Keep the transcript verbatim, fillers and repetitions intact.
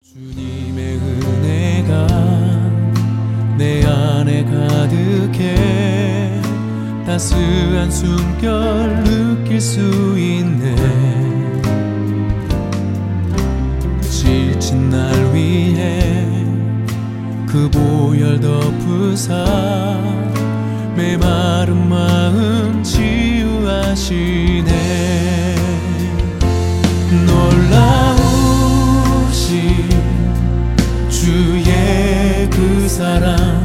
주님의 은혜가 내 안에 가득해 따스한 숨결 느낄 수 있네. 지친 날 위해 그 보혈 덮으사 메마른 마음 치유하시네. 놀라우신 주의 그 사랑